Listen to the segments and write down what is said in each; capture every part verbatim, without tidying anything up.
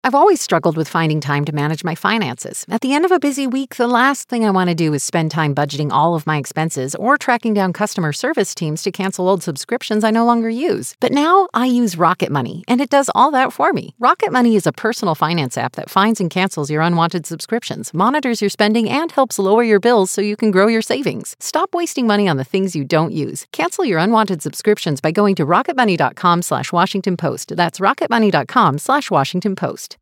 I've always struggled with finding time to manage my finances. At the end of a busy week, the last thing I want to do is spend time budgeting all of my expenses or tracking down customer service teams to cancel old subscriptions I no longer use. But now I use Rocket Money, and it does all that for me. Rocket Money is a personal finance app that finds and cancels your unwanted subscriptions, monitors your spending, and helps lower your bills so you can grow your savings. Stop wasting money on the things you don't use. Cancel your unwanted subscriptions by going to rocketmoney.com slash Washington Post. That's rocketmoney.com slash Washington Post.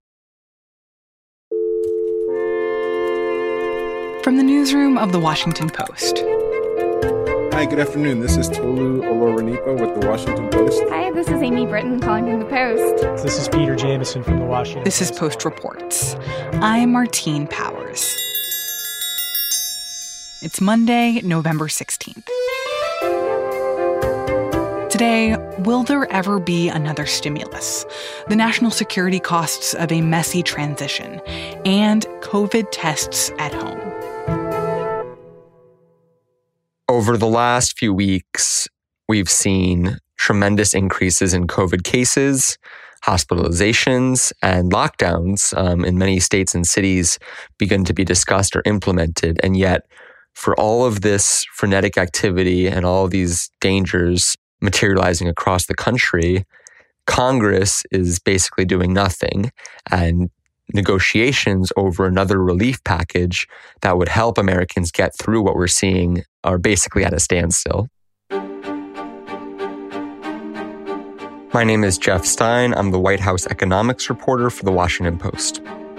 From the newsroom of The Washington Post. Hi, good afternoon. This is Tolu Olorunipa with The Washington Post. Hi, this is Amy Britton calling from The Post. This is Peter Jamison from The Washington This Post. is Post Reports. I'm Martine Powers. It's Monday, November sixteenth. Today, will there ever be another stimulus? The national security costs of a messy transition and COVID tests at home. Over the last few weeks, we've seen tremendous increases in COVID cases, hospitalizations, and lockdowns um, in many states and cities begin to be discussed or implemented. And yet, for all of this frenetic activity and all of these dangers materializing across the country, Congress is basically doing nothing. And negotiations over another relief package that would help Americans get through what we're seeing are basically at a standstill. My name is Jeff Stein. I'm the White House economics reporter for The Washington Post.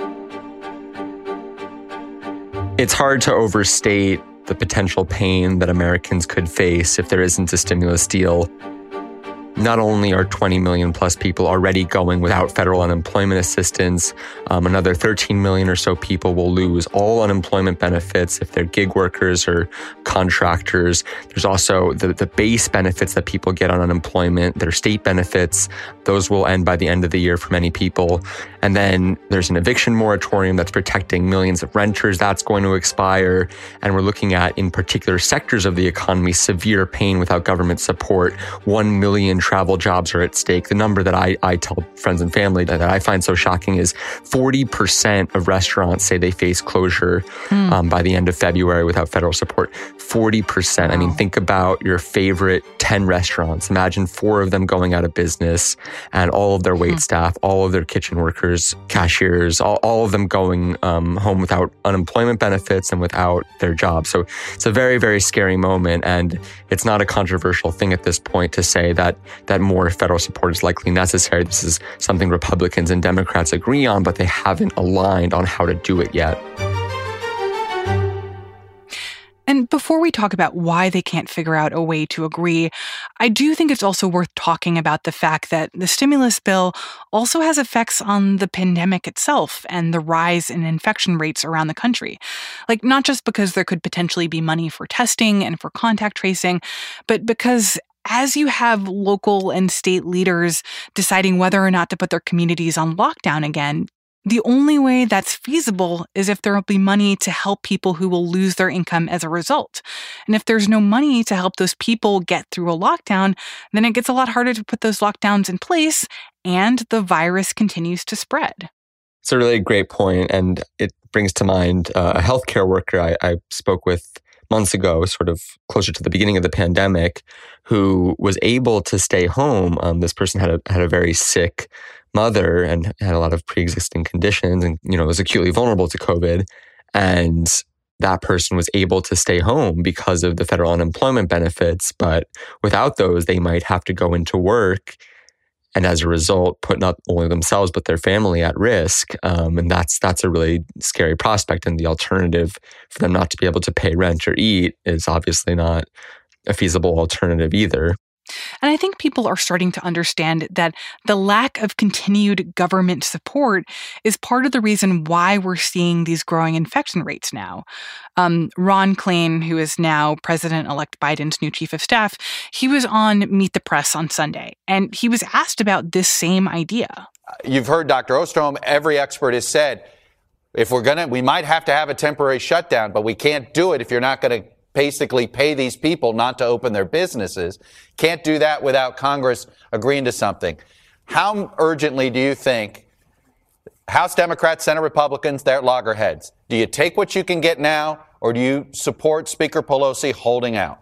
It's hard to overstate the potential pain that Americans could face if there isn't a stimulus deal. Not only are twenty million plus people already going without federal unemployment assistance, um, another thirteen million or so people will lose all unemployment benefits if they're gig workers or contractors. There's also the, the base benefits that people get on unemployment, their state benefits. Those will end by the end of the year for many people. And then there's an eviction moratorium that's protecting millions of renters. That's going to expire. And we're looking at, in particular sectors of the economy, severe pain without government support. One million travel jobs are at stake. The number that I, I tell friends and family that, that I find so shocking is forty percent of restaurants say they face closure mm. um, by the end of February without federal support. forty percent. Wow. I mean, think about your favorite ten restaurants. Imagine four of them going out of business and all of their wait mm. staff, all of their kitchen workers, cashiers, all, all of them going um, home without unemployment benefits and without their jobs. So it's a very, very scary moment. And it's not a controversial thing at this point to say that that more federal support is likely necessary. This is something Republicans and Democrats agree on, but they haven't aligned on how to do it yet. And before we talk about why they can't figure out a way to agree, I do think it's also worth talking about the fact that the stimulus bill also has effects on the pandemic itself and the rise in infection rates around the country. Like, not just because there could potentially be money for testing and for contact tracing, but because as you have local and state leaders deciding whether or not to put their communities on lockdown again, the only way that's feasible is if there will be money to help people who will lose their income as a result. And if there's no money to help those people get through a lockdown, then it gets a lot harder to put those lockdowns in place, and the virus continues to spread. It's a really great point, and it brings to mind uh, a healthcare worker I, I spoke with months ago, sort of closer to the beginning of the pandemic, who was able to stay home. Um, this person had a had a very sick mother and had a lot of pre-existing conditions and, you know, was acutely vulnerable to COVID. And that person was able to stay home because of the federal unemployment benefits. But without those, they might have to go into work. And as a result, put not only themselves, but their family at risk. Um, and that's that's a really scary prospect. And the alternative for them not to be able to pay rent or eat is obviously not a feasible alternative either. And I think people are starting to understand that the lack of continued government support is part of the reason why we're seeing these growing infection rates now. Um, Ron Klain, who is now President-elect Biden's new chief of staff, he was on Meet the Press on Sunday, and he was asked about this same idea. You've heard Doctor Ostrom. Every expert has said, if we're going to, we might have to have a temporary shutdown, but we can't do it if you're not going to basically pay these people not to open their businesses. Can't do that without Congress agreeing to something. How urgently do you think House Democrats, Senate Republicans, they're at loggerheads. Do you take what you can get now, or do you support Speaker Pelosi holding out?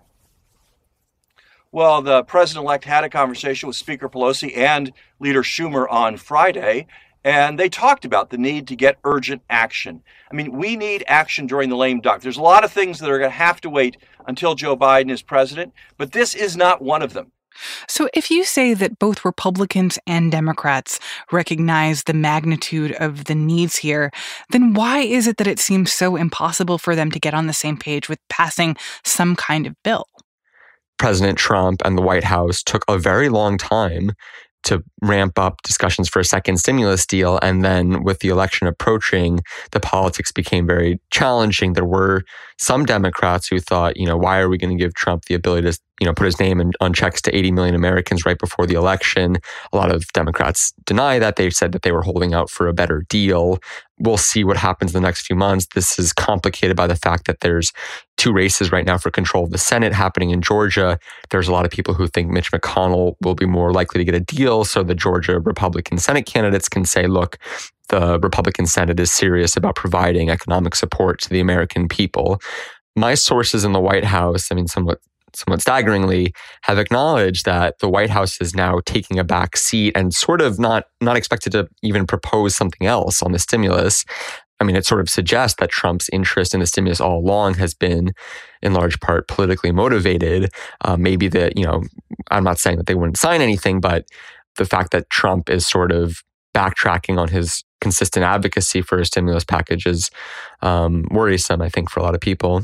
Well, the president-elect had a conversation with Speaker Pelosi and Leader Schumer on Friday, and they talked about the need to get urgent action. I mean, we need action during the lame duck. There's a lot of things that are going to have to wait until Joe Biden is president, but this is not one of them. So if you say that both Republicans and Democrats recognize the magnitude of the needs here, then why is it that it seems so impossible for them to get on the same page with passing some kind of bill? President Trump and the White House took a very long time to ramp up discussions for a second stimulus deal. And then with the election approaching, the politics became very challenging. There were some Democrats who thought, you know, why are we going to give Trump the ability to, you know, put his name in, on checks to eighty million Americans right before the election? A lot of Democrats deny that. They said that they were holding out for a better deal. We'll see what happens in the next few months. This is complicated by the fact that there's two races right now for control of the Senate happening in Georgia. There's a lot of people who think Mitch McConnell will be more likely to get a deal. So the Georgia Republican Senate candidates can say, look, the Republican Senate is serious about providing economic support to the American people. My sources in the White House, I mean, somewhat somewhat staggeringly, have acknowledged that the White House is now taking a back seat and sort of not not expected to even propose something else on the stimulus. I mean, it sort of suggests that Trump's interest in the stimulus all along has been in large part politically motivated. Uh, maybe that, you know, I'm not saying that they wouldn't sign anything, but the fact that Trump is sort of backtracking on his consistent advocacy for a stimulus package is um, worrisome, I think, for a lot of people.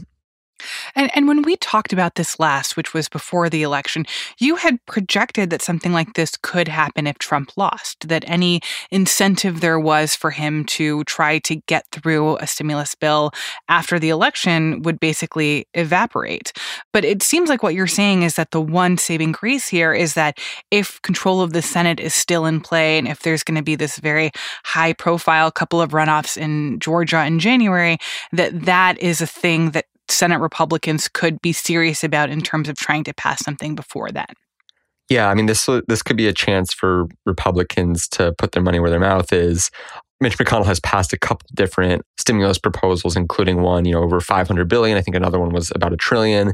And, and when we talked about this last, which was before the election, you had projected that something like this could happen if Trump lost, that any incentive there was for him to try to get through a stimulus bill after the election would basically evaporate. But it seems like what you're saying is that the one saving grace here is that if control of the Senate is still in play, and if there's going to be this very high profile couple of runoffs in Georgia in January, that that is a thing that Senate Republicans could be serious about in terms of trying to pass something before then. Yeah, I mean, this this could be a chance for Republicans to put their money where their mouth is. Mitch McConnell has passed a couple different stimulus proposals, including one, you know, over five hundred billion dollars. I think another one was about a trillion.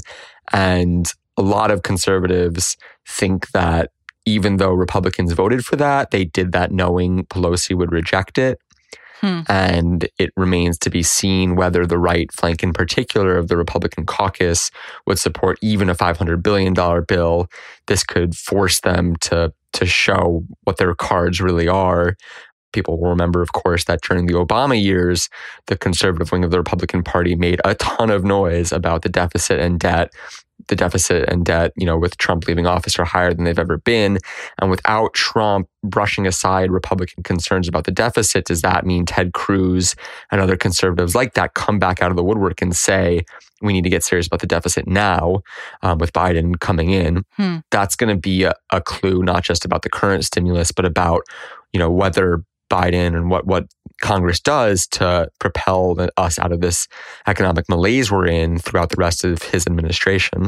And a lot of conservatives think that even though Republicans voted for that, they did that knowing Pelosi would reject it. Hmm. And it remains to be seen whether the right flank in particular of the Republican caucus would support even a five hundred billion dollars bill. This could force them to, to show what their cards really are. People will remember, of course, that during the Obama years, the conservative wing of the Republican Party made a ton of noise about the deficit and debt. The deficit and debt, you know, with Trump leaving office are higher than they've ever been. And without Trump brushing aside Republican concerns about the deficit, does that mean Ted Cruz and other conservatives like that come back out of the woodwork and say, we need to get serious about the deficit now, um, with Biden coming in? Hmm. That's going to be a, a clue, not just about the current stimulus, but about, you know, whether Biden and what, what Congress does to propel us out of this economic malaise we're in throughout the rest of his administration.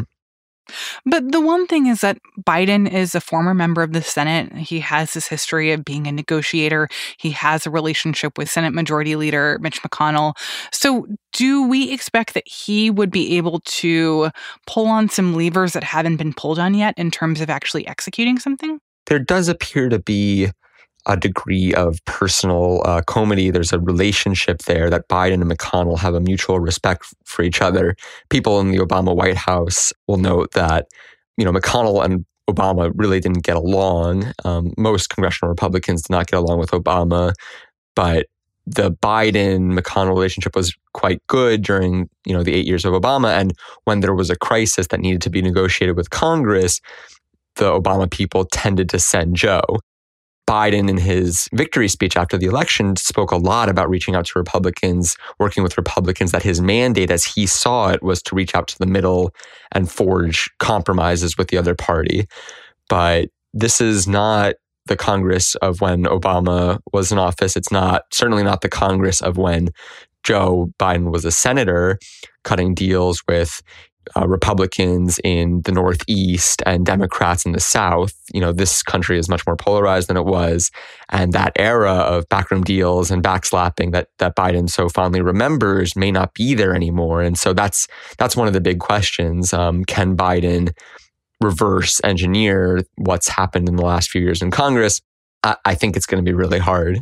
But the one thing is that Biden is a former member of the Senate. He has this history of being a negotiator. He has a relationship with Senate Majority Leader Mitch McConnell. So do we expect that he would be able to pull on some levers that haven't been pulled on yet in terms of actually executing something? There does appear to be a degree of personal uh, comity. There's a relationship there that Biden and McConnell have a mutual respect for each other. People in the Obama White House will note that, you know, McConnell and Obama really didn't get along. Um, most congressional Republicans did not get along with Obama, but the Biden-McConnell relationship was quite good during, you know, the eight years of Obama. And when there was a crisis that needed to be negotiated with Congress, the Obama people tended to send Joe. Biden, in his victory speech after the election, spoke a lot about reaching out to Republicans, working with Republicans, that his mandate, as he saw it, was to reach out to the middle and forge compromises with the other party. But this is not the Congress of when Obama was in office. It's not, certainly not the Congress of when Joe Biden was a senator, cutting deals with uh, Republicans in the Northeast and Democrats in the South. You know, this country is much more polarized than it was. And that era of backroom deals and backslapping that that Biden so fondly remembers may not be there anymore. And so that's that's one of the big questions. Um, can Biden reverse engineer what's happened in the last few years in Congress? I, I think it's going to be really hard.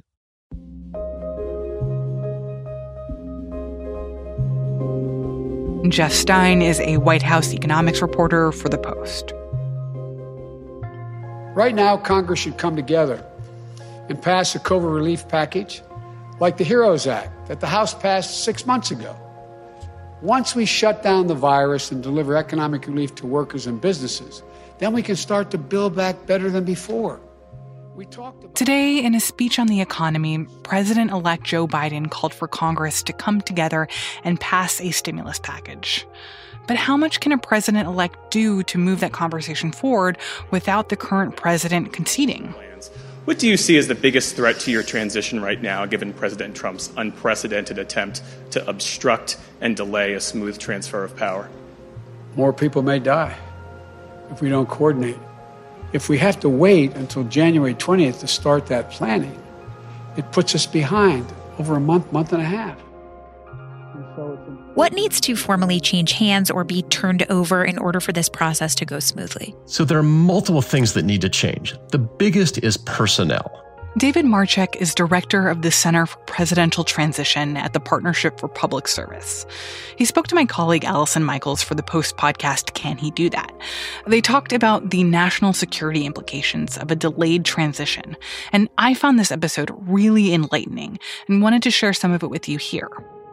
Jeff Stein is a White House economics reporter for The Post. Right now, Congress should come together and pass a COVID relief package like the HEROES Act that the House passed six months ago. Once we shut down the virus and deliver economic relief to workers and businesses, then we can start to build back better than before. We talked about- Today, in a speech on the economy, President-elect Joe Biden called for Congress to come together and pass a stimulus package. But how much can a president-elect do to move that conversation forward without the current president conceding? What do you see as the biggest threat to your transition right now, given President Trump's unprecedented attempt to obstruct and delay a smooth transfer of power? More people may die if we don't coordinate. If we have to wait until January twentieth to start that planning, it puts us behind over a month, month and a half. What needs to formally change hands or be turned over in order for this process to go smoothly? So there are multiple things that need to change. The biggest is personnel. David Marchek is director of the Center for Presidential Transition at the Partnership for Public Service. He spoke to my colleague Allison Michaels for the Post podcast, Can He Do That? They talked about the national security implications of a delayed transition, and I found this episode really enlightening and wanted to share some of it with you here.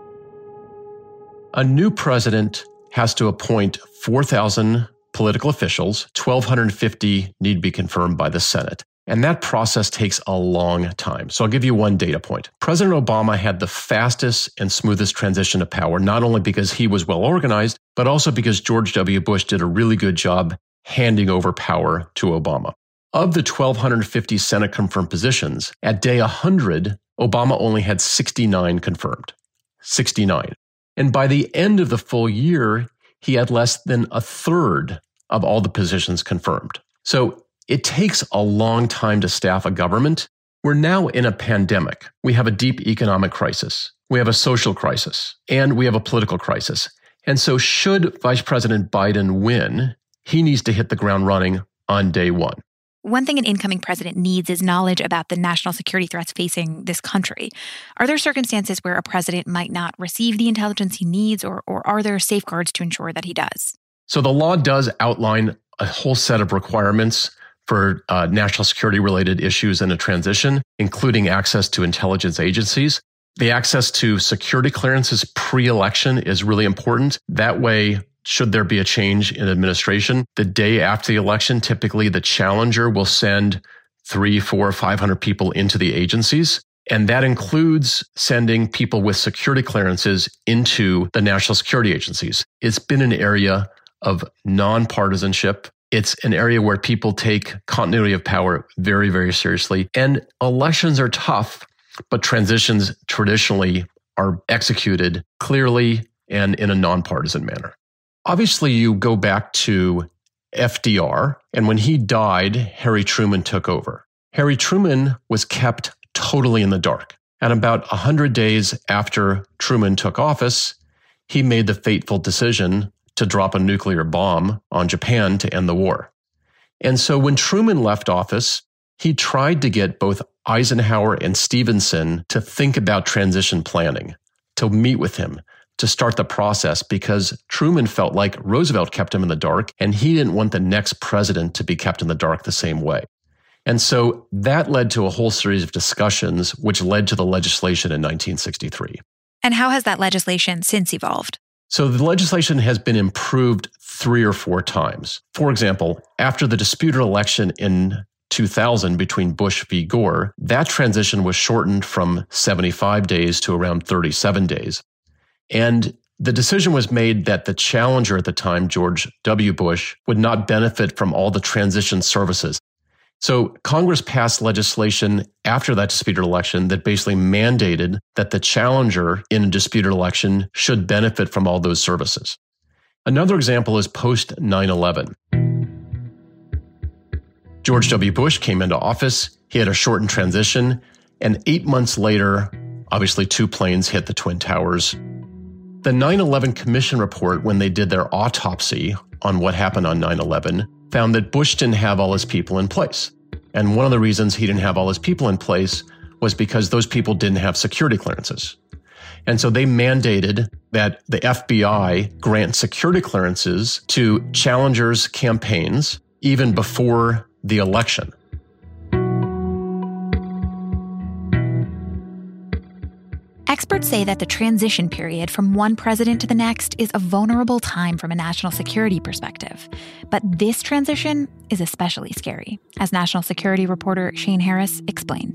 A new president has to appoint four thousand political officials, one thousand two hundred fifty need to be confirmed by the Senate. And that process takes a long time. So I'll give you one data point. President Obama had the fastest and smoothest transition to power, not only because he was well organized, but also because George W. Bush did a really good job handing over power to Obama. Of the one thousand two hundred fifty Senate confirmed positions, at day one hundred, Obama only had sixty-nine confirmed. sixty-nine. And by the end of the full year, he had less than a third of all the positions confirmed. So it takes a long time to staff a government. We're now in a pandemic. We have a deep economic crisis. We have a social crisis, and we have a political crisis. And so should Vice President Biden win, he needs to hit the ground running on day one. One thing an incoming president needs is knowledge about the national security threats facing this country. Are there circumstances where a president might not receive the intelligence he needs, or, or are there safeguards to ensure that he does? So the law does outline a whole set of requirements for uh, national security-related issues in a transition, including access to intelligence agencies. The access to security clearances pre-election is really important. That way, should there be a change in administration, the day after the election, typically the challenger will send three, four, five hundred people into the agencies. And that includes sending people with security clearances into the national security agencies. It's been an area of nonpartisanship. It's an area where people take continuity of power very, very seriously. And elections are tough, but transitions traditionally are executed clearly and in a nonpartisan manner. Obviously, you go back to F D R, and when he died, Harry Truman took over. Harry Truman was kept totally in the dark. And about one hundred days after Truman took office, he made the fateful decision to drop a nuclear bomb on Japan to end the war. And so when Truman left office, he tried to get both Eisenhower and Stevenson to think about transition planning, to meet with him, to start the process, because Truman felt like Roosevelt kept him in the dark, and he didn't want the next president to be kept in the dark the same way. And so that led to a whole series of discussions, which led to the legislation in nineteen sixty-three. And how has that legislation since evolved? So the legislation has been improved three or four times. For example, after the disputed election in two thousand between Bush v. Gore, that transition was shortened from seventy-five days to around thirty-seven days. And the decision was made that the challenger at the time, George W. Bush, would not benefit from all the transition services. So Congress passed legislation after that disputed election that basically mandated that the challenger in a disputed election should benefit from all those services. Another example is post nine eleven. George W. Bush came into office. He had a shortened transition. And eight months later, obviously two planes hit the Twin Towers. The nine eleven Commission report, when they did their autopsy on what happened on nine eleven, found that Bush didn't have all his people in place. And one of the reasons he didn't have all his people in place was because those people didn't have security clearances. And so they mandated that the F B I grant security clearances to challengers' campaigns even before the election. Experts say that the transition period from one president to the next is a vulnerable time from a national security perspective. But this transition is especially scary, as national security reporter Shane Harris explained.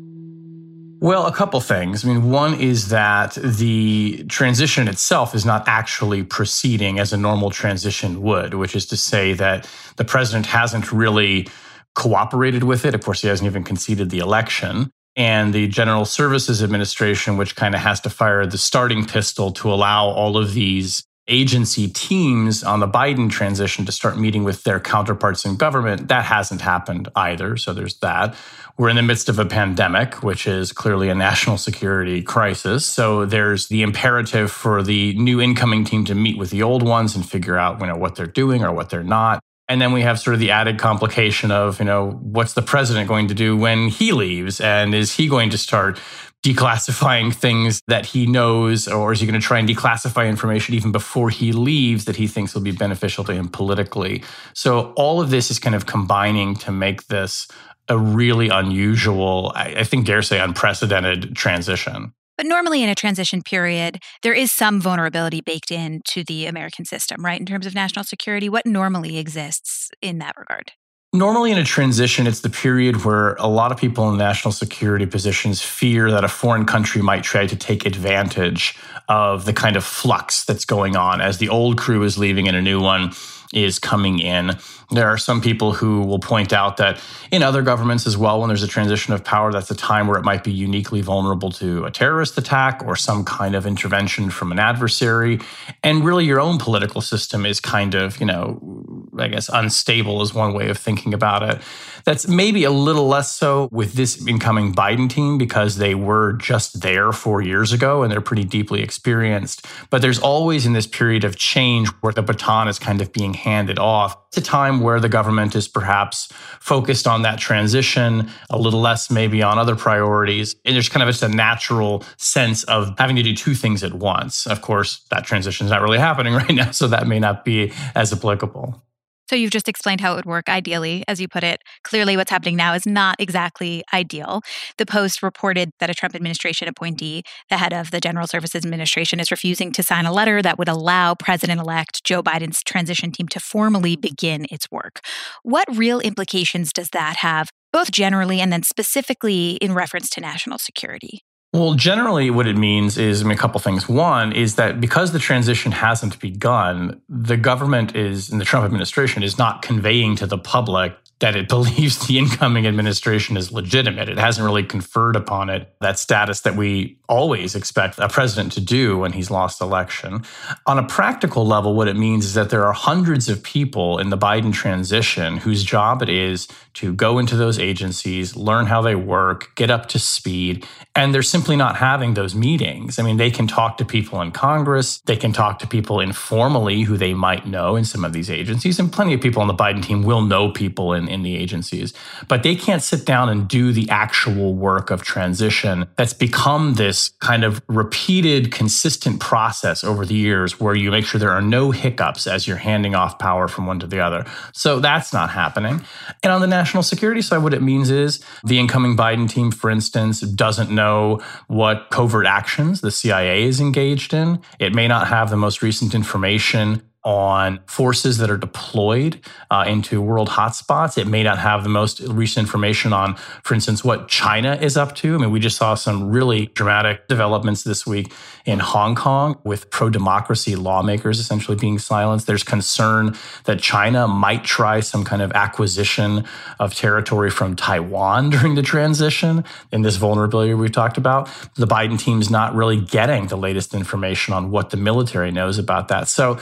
Well, a couple things. I mean, one is that the transition itself is not actually proceeding as a normal transition would, which is to say that the president hasn't really cooperated with it. Of course, he hasn't even conceded the election. And the General Services Administration, which kind of has to fire the starting pistol to allow all of these agency teams on the Biden transition to start meeting with their counterparts in government, that hasn't happened either. So there's that. We're in the midst of a pandemic, which is clearly a national security crisis. So there's the imperative for the new incoming team to meet with the old ones and figure out, you know, what they're doing or what they're not. And then we have sort of the added complication of, you know, what's the president going to do when he leaves? And is he going to start declassifying things that he knows, or is he going to try and declassify information even before he leaves that he thinks will be beneficial to him politically? So all of this is kind of combining to make this a really unusual, I think, dare say, unprecedented transition. But normally in a transition period, there is some vulnerability baked into the American system, right? In terms of national security, what normally exists in that regard? Normally in a transition, it's the period where a lot of people in national security positions fear that a foreign country might try to take advantage of the kind of flux that's going on as the old crew is leaving and a new one is coming in. There are some people who will point out that in other governments as well, when there's a transition of power, that's a time where it might be uniquely vulnerable to a terrorist attack or some kind of intervention from an adversary. And really your own political system is kind of, you know, I guess unstable is one way of thinking about it. That's maybe a little less so with this incoming Biden team because they were just there four years ago and they're pretty deeply experienced. But there's always in this period of change where the baton is kind of being handed off. It's a time where the government is perhaps focused on that transition, a little less maybe on other priorities. And there's kind of just a natural sense of having to do two things at once. Of course, that transition is not really happening right now, so that may not be as applicable. So you've just explained how it would work ideally, as you put it. Clearly, what's happening now is not exactly ideal. The Post reported that a Trump administration appointee, the head of the General Services Administration, is refusing to sign a letter that would allow President-elect Joe Biden's transition team to formally begin its work. What real implications does that have, both generally and then specifically in reference to national security? Well, generally what it means is I mean, a couple things. One is that because the transition hasn't begun, the government is, and the Trump administration is not conveying to the public that it believes the incoming administration is legitimate. It hasn't really conferred upon it that status that we always expect a president to do when he's lost election. On a practical level, what it means is that there are hundreds of people in the Biden transition whose job it is to go into those agencies, learn how they work, get up to speed, and they're simply not having those meetings. I mean, they can talk to people in Congress, they can talk to people informally who they might know in some of these agencies, and plenty of people on the Biden team will know people in in the agencies, but they can't sit down and do the actual work of transition that's become this kind of repeated, consistent process over the years where you make sure there are no hiccups as you're handing off power from one to the other. So that's not happening. And on the national security side, what it means is the incoming Biden team, for instance, doesn't know what covert actions the C I A is engaged in. It may not have the most recent information on forces that are deployed uh, into world hotspots. It may not have the most recent information on, for instance, what China is up to. I mean, we just saw some really dramatic developments this week in Hong Kong with pro-democracy lawmakers essentially being silenced. There's concern that China might try some kind of acquisition of territory from Taiwan during the transition in this vulnerability we've talked about. The Biden team's not really getting the latest information on what the military knows about that. So it's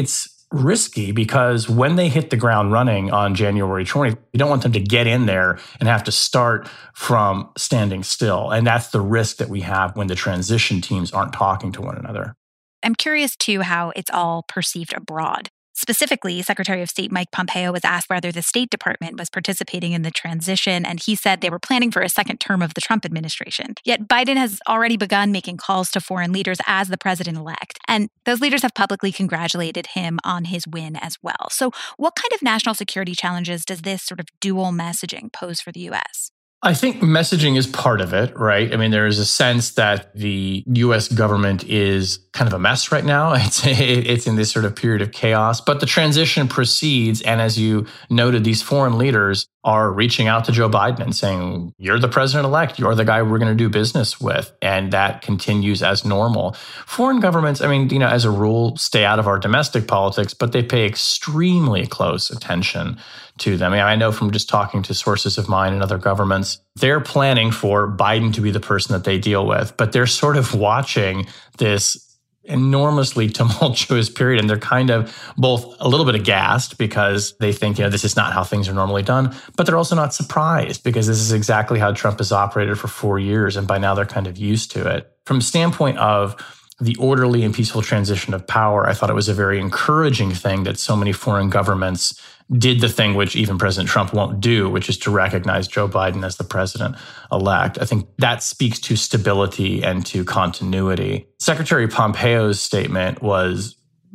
it's risky because when they hit the ground running on January twentieth, you don't want them to get in there and have to start from standing still. And that's the risk that we have when the transition teams aren't talking to one another. I'm curious, too, how it's all perceived abroad. Specifically, Secretary of State Mike Pompeo was asked whether the State Department was participating in the transition, and he said they were planning for a second term of the Trump administration. Yet Biden has already begun making calls to foreign leaders as the president-elect, and those leaders have publicly congratulated him on his win as well. So what kind of national security challenges does this sort of dual messaging pose for the U S? I think messaging is part of it, right? I mean, there is a sense that the U S government is kind of a mess right now. It's it's in this sort of period of chaos, but the transition proceeds. And as you noted, these foreign leaders are reaching out to Joe Biden and saying, you're the president-elect, you're the guy we're going to do business with. And that continues as normal. Foreign governments, I mean, you know, as a rule, stay out of our domestic politics, but they pay extremely close attention to them. I mean, I know from just talking to sources of mine in other governments, they're planning for Biden to be the person that they deal with, but they're sort of watching this enormously tumultuous period. And they're kind of both a little bit aghast because they think, you know, this is not how things are normally done, but they're also not surprised because this is exactly how Trump has operated for four years. And by now they're kind of used to it. From the standpoint of the orderly and peaceful transition of power, I thought it was a very encouraging thing that so many foreign governments did the thing which even President Trump won't do, which is to recognize Joe Biden as the president-elect. I think that speaks to stability and to continuity. Secretary Pompeo's statement was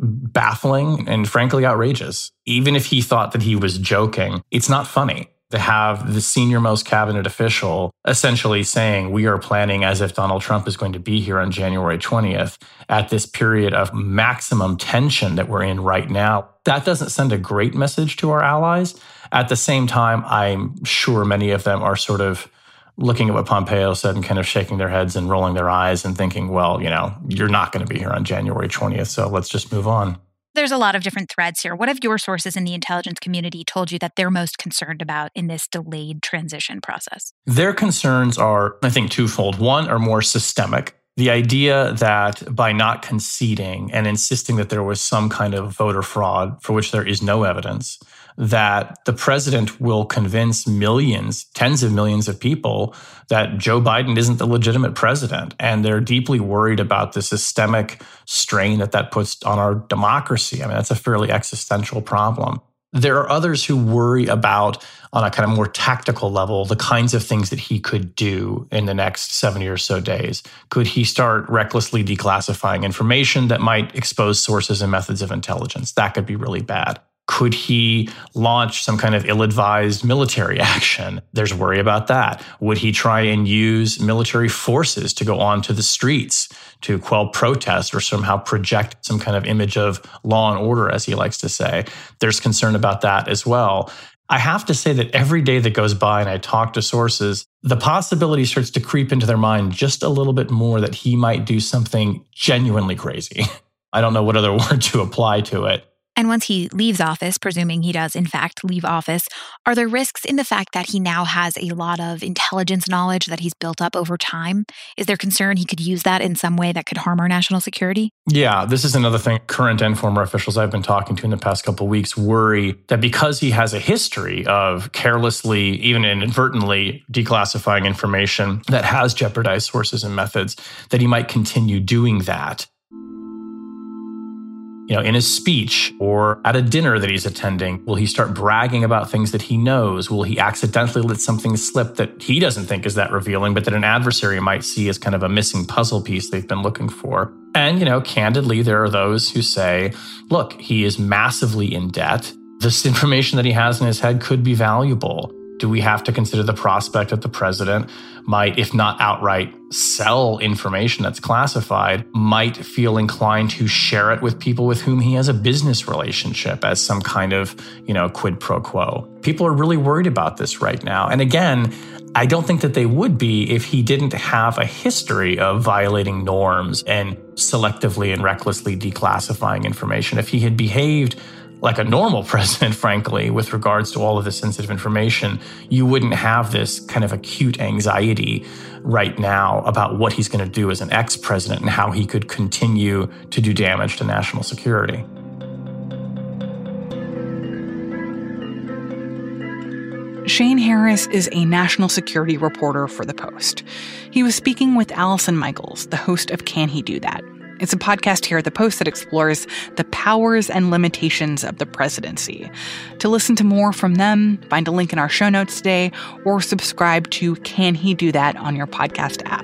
baffling and frankly outrageous. Even if he thought that he was joking, it's not funny to have the senior-most cabinet official essentially saying, we are planning as if Donald Trump is going to be here on January twentieth at this period of maximum tension that we're in right now. That doesn't send a great message to our allies. At the same time, I'm sure many of them are sort of looking at what Pompeo said and kind of shaking their heads and rolling their eyes and thinking, well, you know, you're not going to be here on January twentieth, so let's just move on. There's a lot of different threads here. What have your sources in the intelligence community told you that they're most concerned about in this delayed transition process? Their concerns are, I think, twofold. One, are more systemic. The idea that by not conceding and insisting that there was some kind of voter fraud for which there is no evidence, that the president will convince millions, tens of millions of people that Joe Biden isn't the legitimate president. And they're deeply worried about the systemic strain that that puts on our democracy. I mean, that's a fairly existential problem. There are others who worry about, on a kind of more tactical level, the kinds of things that he could do in the next seventy or so days. Could he start recklessly declassifying information that might expose sources and methods of intelligence? That could be really bad. Could he launch some kind of ill-advised military action? There's worry about that. Would he try and use military forces to go onto the streets to quell protest or somehow project some kind of image of law and order, as he likes to say? There's concern about that as well. I have to say that every day that goes by and I talk to sources, the possibility starts to creep into their mind just a little bit more that he might do something genuinely crazy. I don't know what other word to apply to it. And once he leaves office, presuming he does in fact leave office, are there risks in the fact that he now has a lot of intelligence knowledge that he's built up over time? Is there concern he could use that in some way that could harm our national security? Yeah, this is another thing current and former officials I've been talking to in the past couple of weeks worry that because he has a history of carelessly, even inadvertently, declassifying information that has jeopardized sources and methods, that he might continue doing that. You know, in his speech or at a dinner that he's attending, will he start bragging about things that he knows? Will he accidentally let something slip that he doesn't think is that revealing, but that an adversary might see as kind of a missing puzzle piece they've been looking for? And, you know, candidly, there are those who say, look, he is massively in debt. This information that he has in his head could be valuable. Do we have to consider the prospect that the president might, if not outright sell information that's classified, might feel inclined to share it with people with whom he has a business relationship as some kind of, you know, quid pro quo? People are really worried about this right now. And again, I don't think that they would be if he didn't have a history of violating norms and selectively and recklessly declassifying information. If he had behaved like a normal president, frankly, with regards to all of this sensitive information, you wouldn't have this kind of acute anxiety right now about what he's going to do as an ex-president and how he could continue to do damage to national security. Shane Harris is a national security reporter for The Post. He was speaking with Allison Michaels, the host of Can He Do That? It's a podcast here at The Post that explores the powers and limitations of the presidency. To listen to more from them, find a link in our show notes today, or subscribe to Can He Do That on your podcast app.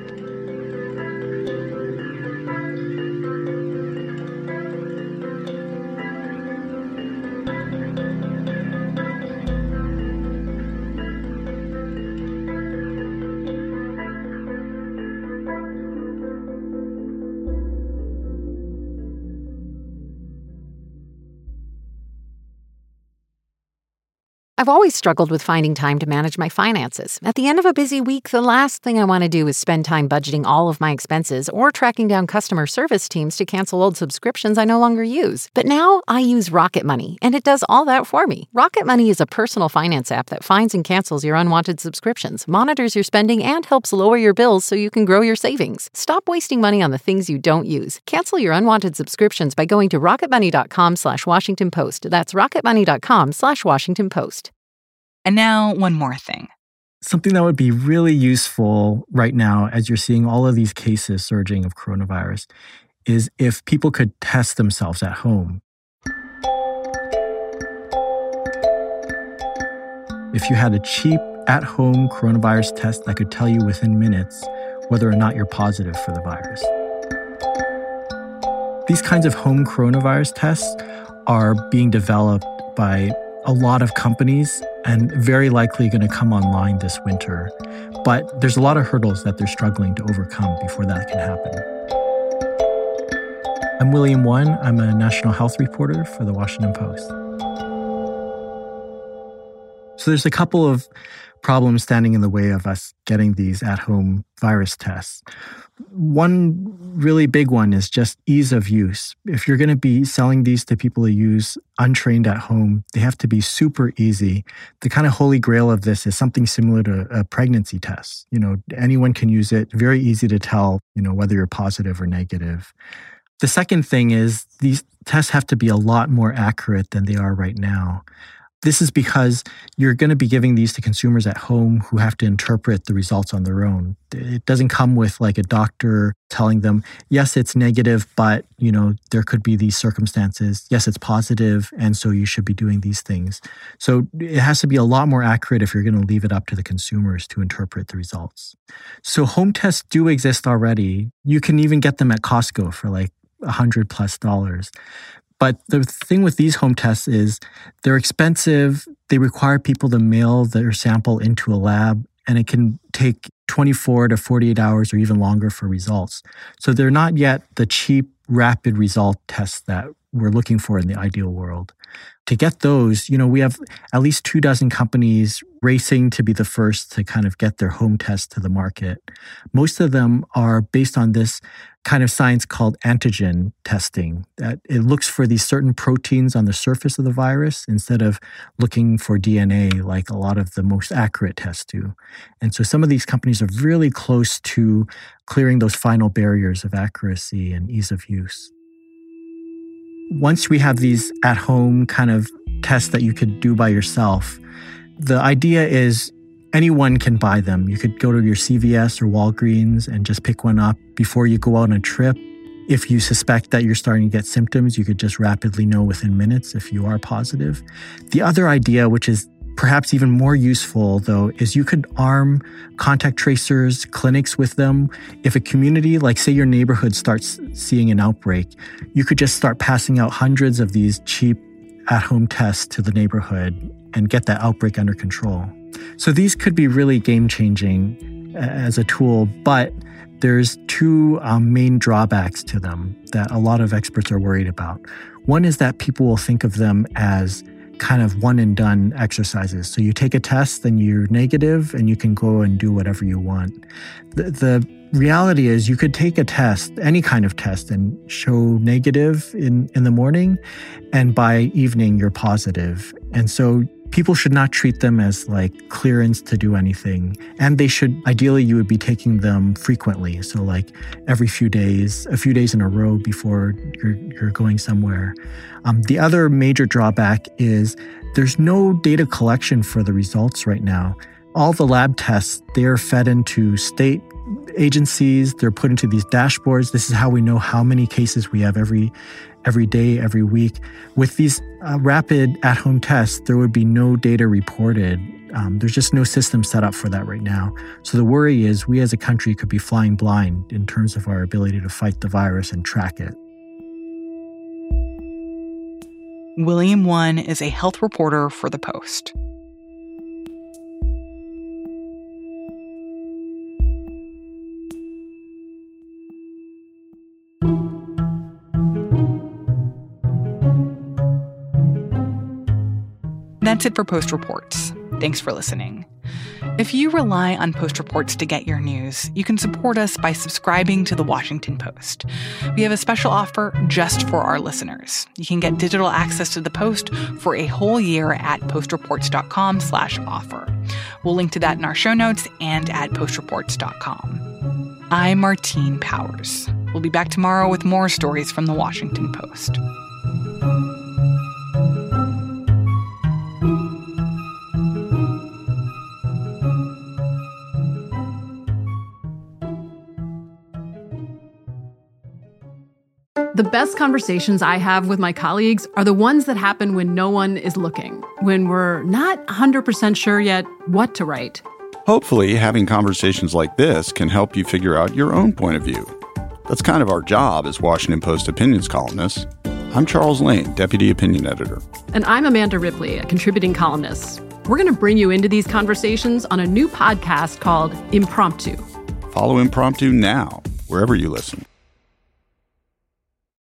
I've always struggled with finding time to manage my finances. At the end of a busy week, the last thing I want to do is spend time budgeting all of my expenses or tracking down customer service teams to cancel old subscriptions I no longer use. But now I use Rocket Money, and it does all that for me. Rocket Money is a personal finance app that finds and cancels your unwanted subscriptions, monitors your spending, and helps lower your bills so you can grow your savings. Stop wasting money on the things you don't use. Cancel your unwanted subscriptions by going to rocketmoney.com slash Washington Post. That's rocketmoney.com slash Washington Post. And now, one more thing. Something that would be really useful right now, as you're seeing all of these cases surging of coronavirus, is if people could test themselves at home. If you had a cheap, at-home coronavirus test that could tell you within minutes whether or not you're positive for the virus. These kinds of home coronavirus tests are being developed by a lot of companies and very likely going to come online this winter. But there's a lot of hurdles that they're struggling to overcome before that can happen. I'm William Won. I'm a national health reporter for The Washington Post. So there's a couple of problems standing in the way of us getting these at-home virus tests. One really big one is just ease of use. If you're going to be selling these to people who use untrained at home, they have to be super easy. The kind of holy grail of this is something similar to a pregnancy test. You know, anyone can use it. Very easy to tell, you know, whether you're positive or negative. The second thing is these tests have to be a lot more accurate than they are right now. This is because you're going to be giving these to consumers at home who have to interpret the results on their own. It doesn't come with like a doctor telling them, yes, it's negative, but, you know, there could be these circumstances. Yes, it's positive, and so you should be doing these things. So it has to be a lot more accurate if you're going to leave it up to the consumers to interpret the results. So home tests do exist already. You can even get them at Costco for like a hundred plus dollars. But the thing with these home tests is they're expensive. They require people to mail their sample into a lab, and it can take twenty-four to forty-eight hours or even longer for results. So they're not yet the cheap, rapid result tests that we're looking for in the ideal world. To get those, you know, we have at least two dozen companies racing to be the first to kind of get their home tests to the market. Most of them are based on this kind of science called antigen testing. That it looks for these certain proteins on the surface of the virus instead of looking for D N A like a lot of the most accurate tests do. And so some of these companies are really close to clearing those final barriers of accuracy and ease of use. Once we have these at-home kind of tests that you could do by yourself, the idea is anyone can buy them. You could go to your C V S or Walgreens and just pick one up before you go out on a trip. If you suspect that you're starting to get symptoms, you could just rapidly know within minutes if you are positive. The other idea, which is perhaps even more useful, though, is you could arm contact tracers, clinics with them. If a community, like say your neighborhood, starts seeing an outbreak, you could just start passing out hundreds of these cheap at-home tests to the neighborhood and get that outbreak under control. So these could be really game-changing as a tool, but there's two um, main drawbacks to them that a lot of experts are worried about. One is that people will think of them as kind of one and done exercises. So you take a test, then you're negative, and you can go and do whatever you want. The, the reality is you could take a test, any kind of test, and show negative in, in the morning, and by evening you're positive. And so people should not treat them as like clearance to do anything. And they should, ideally, you would be taking them frequently. So like every few days, a few days in a row before you're, you're going somewhere. Um, the other major drawback is there's no data collection for the results right now. All the lab tests, they're fed into state agencies. They're put into these dashboards. This is how we know how many cases we have every every day, every week. With these uh, rapid at-home tests, there would be no data reported. Um, there's just no system set up for that right now. So the worry is we as a country could be flying blind in terms of our ability to fight the virus and track it. William Won is a health reporter for The Post. That's it for Post Reports. Thanks for listening. If you rely on Post Reports to get your news, you can support us by subscribing to The Washington Post. We have a special offer just for our listeners. You can get digital access to The Post for a whole year at postreports.com slash offer. We'll link to that in our show notes and at postreports dot com. I'm Martine Powers. We'll be back tomorrow with more stories from The Washington Post. The best conversations I have with my colleagues are the ones that happen when no one is looking, when we're not one hundred percent sure yet what to write. Hopefully, having conversations like this can help you figure out your own point of view. That's kind of our job as Washington Post opinions columnists. I'm Charles Lane, Deputy Opinion Editor. And I'm Amanda Ripley, a contributing columnist. We're going to bring you into these conversations on a new podcast called Impromptu. Follow Impromptu now, wherever you listen.